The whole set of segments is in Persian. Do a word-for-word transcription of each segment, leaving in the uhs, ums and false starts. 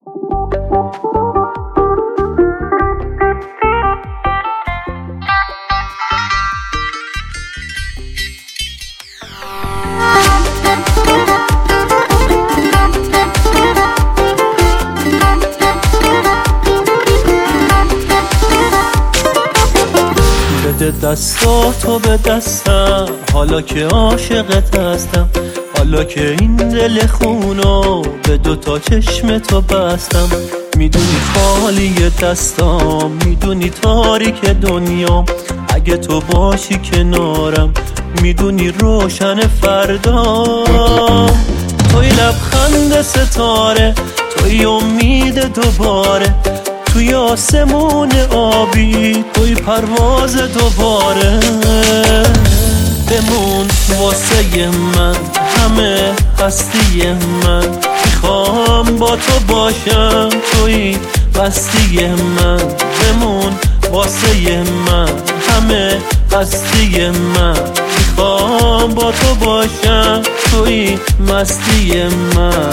بده دستاتو به دستم، حالا که عاشقت هستم، حالا که این دل خونو به دوتا چشم تو بستم. میدونی خالی دستام، میدونی تاریک دنیام، اگه تو باشی کنارم میدونی روشن فردام. توی لبخند ستاره، توی امید دوباره، توی آسمون آبی، توی پرواز دوباره. بمون واسه من، همه هستی من، میخوام با تو باشم، توی بستی من. بمون واسه من، همه هستی من، میخوام با تو باشم، توی مستی من.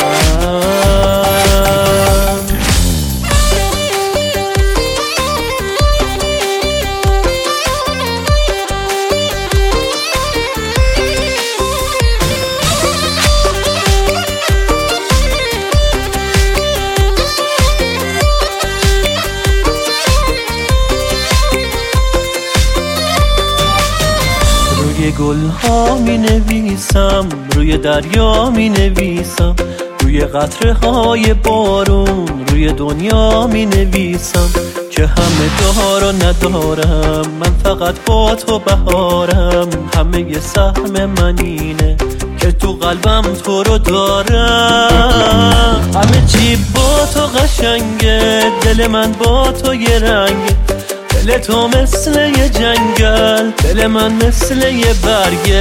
روی گل ها می نویسم، روی دریا می نویسم، روی قطره های بارون، روی دنیا می نویسم که همه دار و ندارم، من فقط با تو بهارم. همه ی سهم من اینه که تو قلبم تو رو دارم. همه چی با تو قشنگه، دل من با تو یه رنگه، دل تو مثل یه جنگل، دل من مثل یه برگه.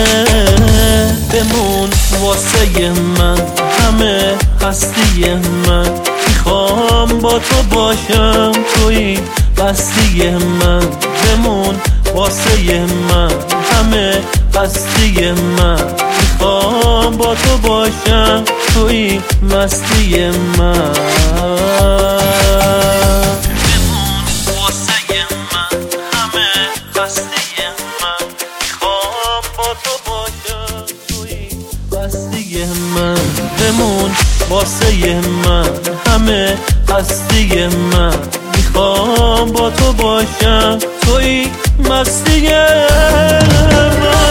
بمون واسه من، همه هستی من، میخوام با تو باشم، توی بستی من. بمون واسه من، همه هستی من، میخوام با تو باشم، توی مستی من. من بمون واسه من، همه هستی من، میخوام با تو باشم، توی مستی من.